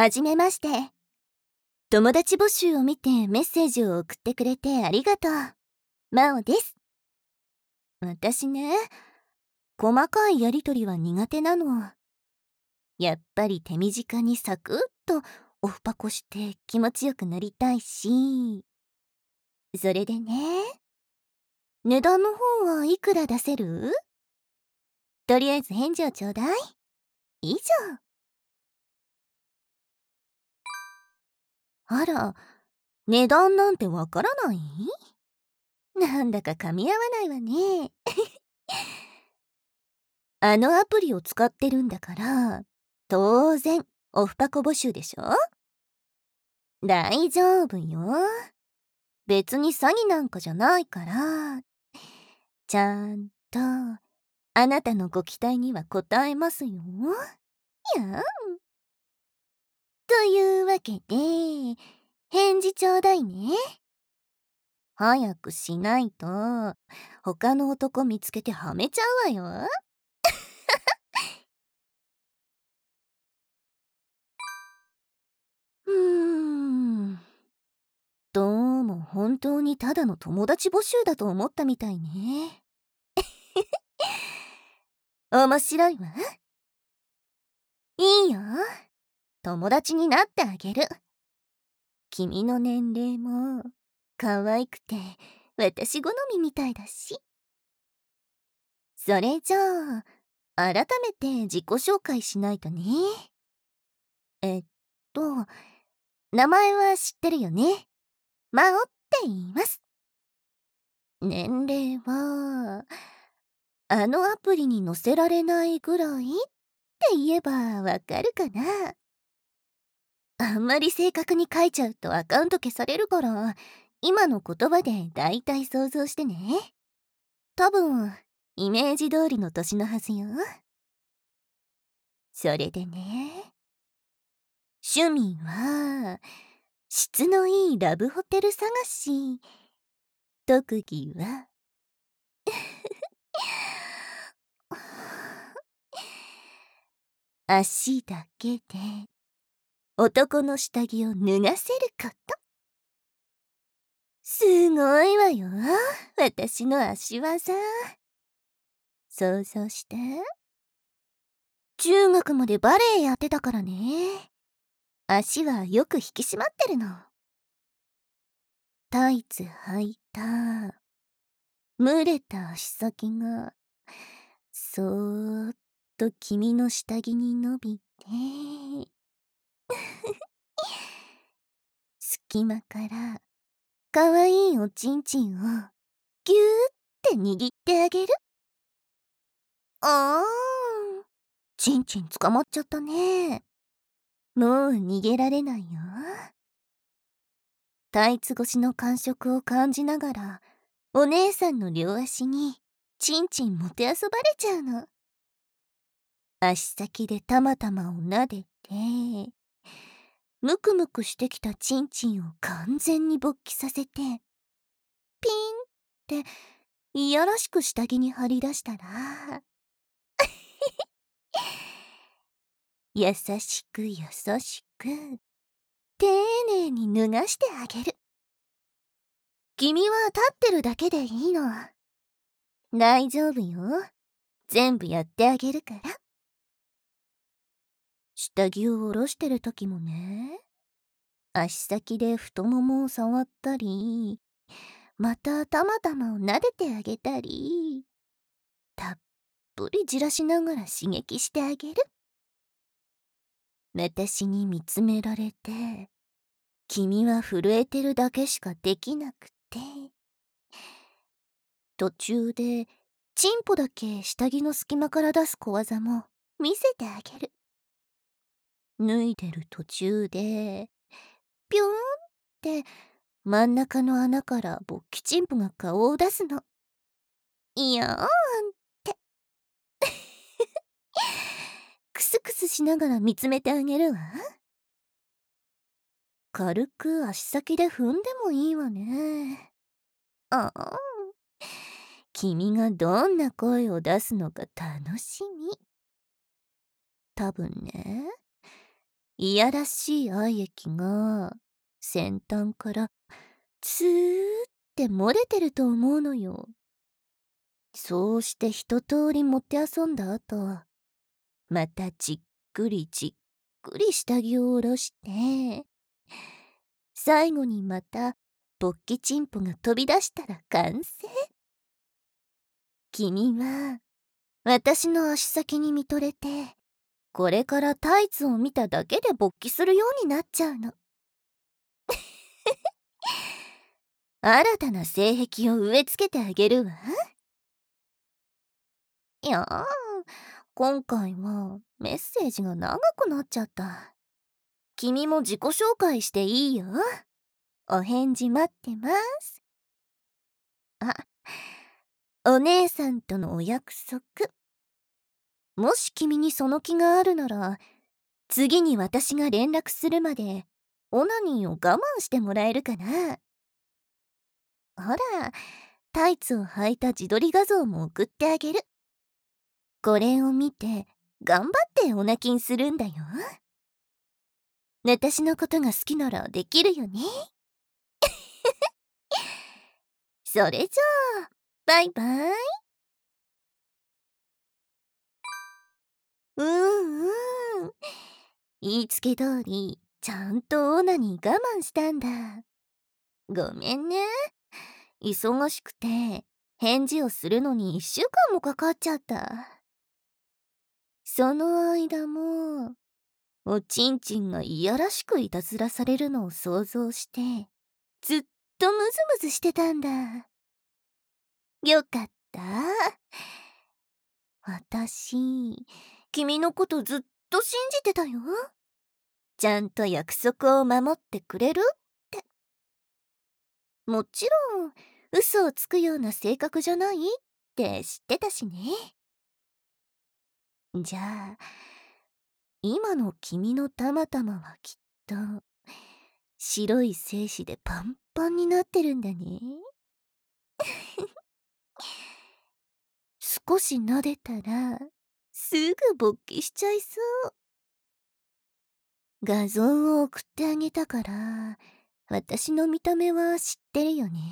はじめまして。友達募集を見てメッセージを送ってくれてありがとう。マオです。私ね、細かいやりとりは苦手なの。やっぱり手短にサクッとオフパコして気持ちよくなりたいし。それでね、値段の方はいくら出せる？とりあえず返事をちょうだい。以上。あら、値段なんてわからない？なんだか噛み合わないわね。あのアプリを使ってるんだから、当然、オフパコ募集でしょ？大丈夫よ。別に詐欺なんかじゃないから、ちゃんと、あなたのご期待には応えますよ。やん。というわけで、返事ちょうだいね。早くしないと、他の男見つけてはめちゃうわよ。うーん。どうも本当にただの友達募集だと思ったみたいね。面白いわ。いいよ。友達になってあげる。君の年齢も可愛くて私好みみたいだし。それじゃあ、改めて自己紹介しないとね。えっと、名前は知ってるよね。マオって言います。年齢は、あのアプリに載せられないぐらいって言えばわかるかな。あんまり正確に書いちゃうとアカウント消されるから、今の言葉でだいたい想像してね。多分、イメージ通りの年のはずよ。それでね、趣味は、質のいいラブホテル探し。特技は、足だけで男の下着を脱がせること。すごいわよ、私の足技。想像して。中学までバレエやってたからね。足はよく引き締まってるの。タイツ履いた蒸れた足先がそーっと君の下着に伸びて隙間からかわいいおちんちんをぎゅーって握ってあげる。あー、ちんちん捕まっちゃったね。もう逃げられないよ。タイツ越しの感触を感じながらお姉さんの両足にちんちんもてあそばれちゃうの。足先でたまたまを撫でてムクムクしてきたちんちんを完全に勃起させてピンっていやらしく下着に張り出したら優しく優しく丁寧に脱がしてあげる。君は立ってるだけでいいの。大丈夫よ。全部やってあげるから。下着を下ろしてる時もね、足先で太ももを触ったり、またたまたまを撫でてあげたり、たっぷりじらしながら刺激してあげる。私に見つめられて、君は震えてるだけしかできなくて、途中でチンポだけ下着の隙間から出す小技も見せてあげる。脱いでる途中でピョーンって真ん中の穴から勃起チンポが顔を出すの。いやーんってクスクスしながら見つめてあげるわ。軽く足先で踏んでもいいわね。ああ、君がどんな声を出すのか楽しみ。多分ね、 いやらしい愛液が先端からツーって漏れてると思うのよ。そうして一通りもてあそんだ後、またじっくりじっくり下着を下ろして、最後にまた勃起チンポが飛び出したら完成。君は私の足先に見とれて、これからタイツを見ただけで勃起するようになっちゃうの。新たな性癖を植え付けてあげるわ。いやー、今回はメッセージが長くなっちゃった。君も自己紹介していいよ。お返事待ってます。あ、お姉さんとのお約束。もし君にその気があるなら、次に私が連絡するまで、オナニーを我慢してもらえるかな。ほら、タイツを履いた自撮り画像も送ってあげる。これを見て、頑張ってオナキンするんだよ。私のことが好きならできるよね。それじゃあ、バイバイ。うんうん。言いつけ通り、ちゃんとオナに我慢したんだ。ごめんね。忙しくて、返事をするのに1週間もかかっちゃった。その間も、おちんちんがいやらしくいたずらされるのを想像して、ずっとムズムズしてたんだ。よかった。私、君のことずっと信じてたよ。ちゃんと約束を守ってくれるって。もちろん、嘘をつくような性格じゃないって知ってたしね。じゃあ、今の君のたまたまはきっと、白い精子でパンパンになってるんだね。少し撫でたら、すぐ勃起しちゃいそう。画像を送ってあげたから、私の見た目は知ってるよね。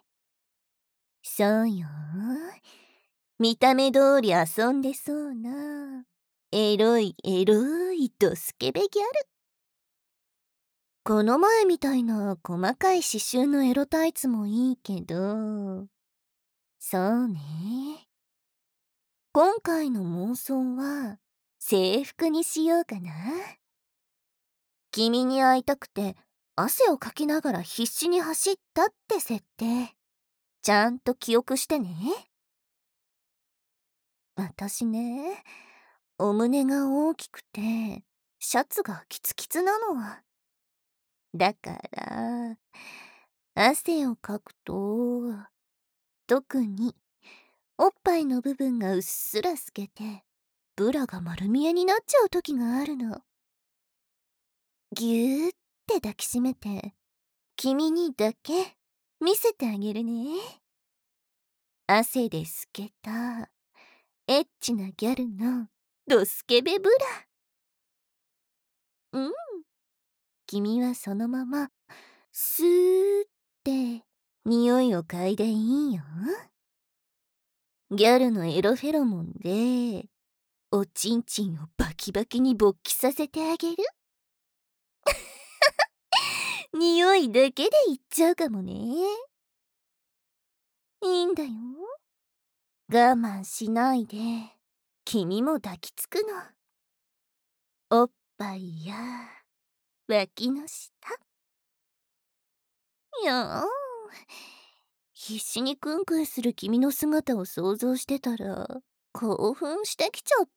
そうよ。見た目通り遊んでそうな、エロいエロいドスケベギャル。この前みたいな細かい刺繍のエロタイツもいいけど、そうね。今回の妄想は制服にしようかな。君に会いたくて汗をかきながら必死に走ったって設定。ちゃんと記憶してね。私ね、お胸が大きくて、シャツがキツキツなの。だから、汗をかくと、特におっぱいの部分がうっすら透けて、ブラが丸見えになっちゃう時があるの。ぎゅーって抱きしめて、君にだけ見せてあげるね。汗で透けた、エッチなギャルのドスケベブラ。うん。君はそのまま、スーって匂いを嗅いでいいよ。ギャルのエロフェロモンで、おちんちんをバキバキに勃起させてあげる。匂いだけでいっちゃうかもね。いいんだよ。我慢しないで、君も抱きつくの。おっぱいや、脇の下。いやー、必死にクンクンする君の姿を想像してたら、興奮してきちゃった。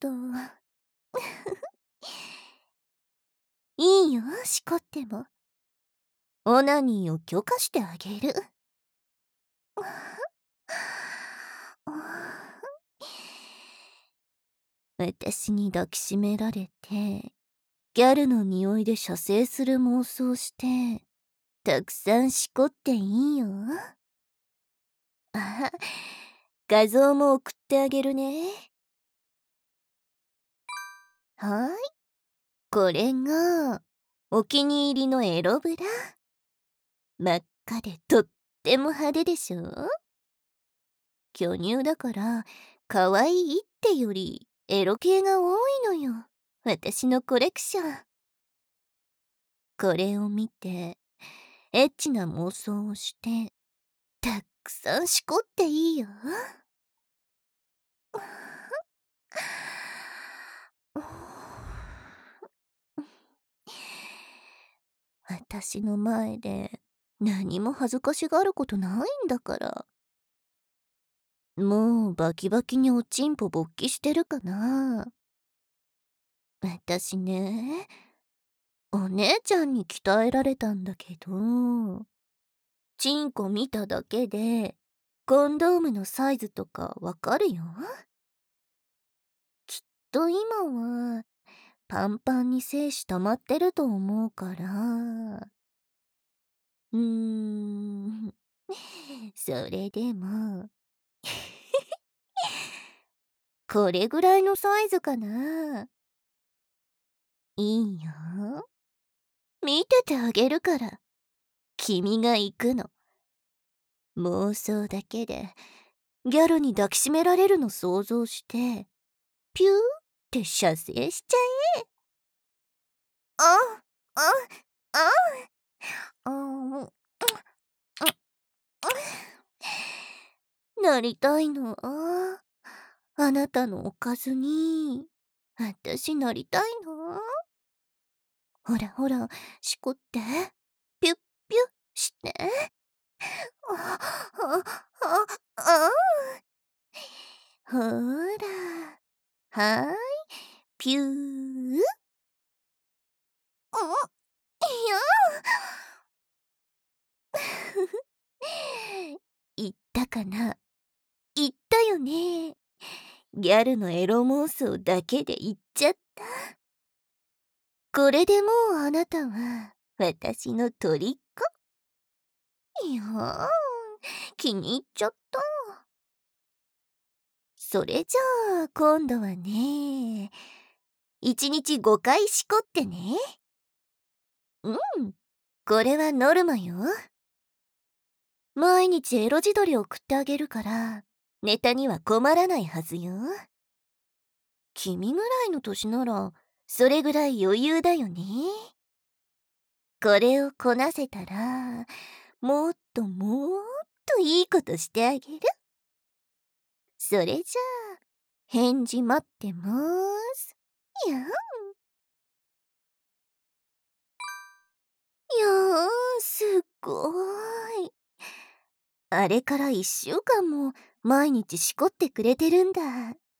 いいよ、しこっても。オナニーを許可してあげる。私に抱きしめられて、ギャルの匂いで射精する妄想して、たくさんしこっていいよ。あ、画像も送ってあげるね。はい。これが、 お気に入りのエロブラ。真っ赤でとっても派手でしょ。巨乳だから可愛いってよりエロ系が多いのよ、私のコレクション。これを見てエッチな妄想をしてたくさんしこっていいよ。私の前で何も恥ずかしがることないんだから。もうバキバキにおちんぽ勃起してるかな。私ね、お姉ちゃんに鍛えられたんだけど、チンコ見ただけでコンドームのサイズとかわかるよ。きっと今はパンパンに精子溜まってると思うから。それでもこれぐらいのサイズかな。いいよ。見ててあげるから。君が行くの。妄想だけでギャルに抱きしめられるの想像して、ピューって射精しちゃえ。あ、あ、あ、あ、あ、なりたいの。あなたのおかずに、私なりたいの。ほらほら、しこって。ピュッピュッして。あ、あ、あ、あ、ほら。はーい、ピュー。あ、いや。言ったかな。言ったよね。ギャルのエロ妄想だけで言っちゃった。これでもうあなたは私の虜。いやー、気に入っちゃった。それじゃあ今度はね、1日5回しこってね。うん、これはノルマよ。毎日エロ自撮り送ってあげるから、ネタには困らないはずよ。君ぐらいの年なら、それぐらい余裕だよね。これをこなせたら、もっともっといいことしてあげる。それじゃあ、返事待ってまーす。やん。いやー、すっごーい。あれから1週間も毎日しこってくれてるんだ。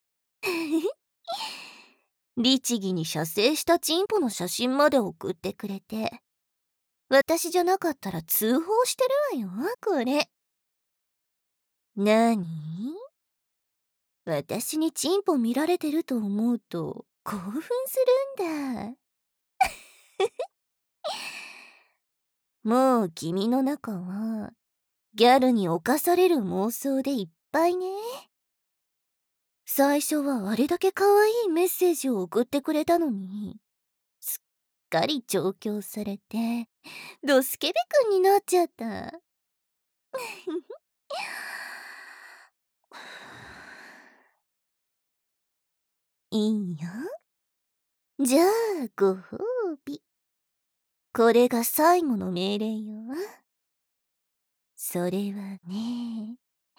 律儀に射精したチンポの写真まで送ってくれて。私じゃなかったら通報してるわよ、これ。なに？私にチンポ見られてると思うと興奮するんだ。もう君の中はギャルに侵される妄想でいっぱいね。最初はあれだけ可愛いメッセージを送ってくれたのに、すっかり調教されてドスケベくんになっちゃった。いいよ。じゃあご褒美。これが最後の命令よ。それはね、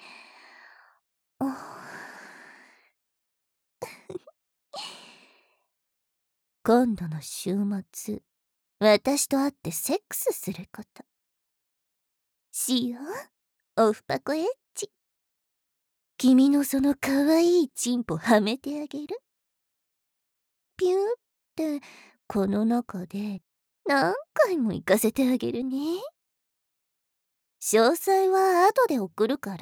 今度の週末、私と会ってセックスすること。しよう、オフパコエッチ。君のその可愛いチンポはめてあげる。ピューって、この中で何回も行かせてあげるね。詳細は後で送るから。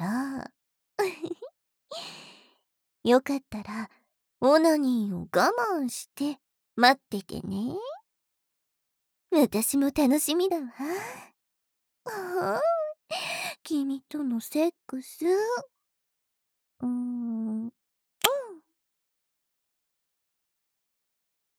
よかったら、オナニーを我慢して待っててね。私も楽しみだわ。ああ、君とのセックス。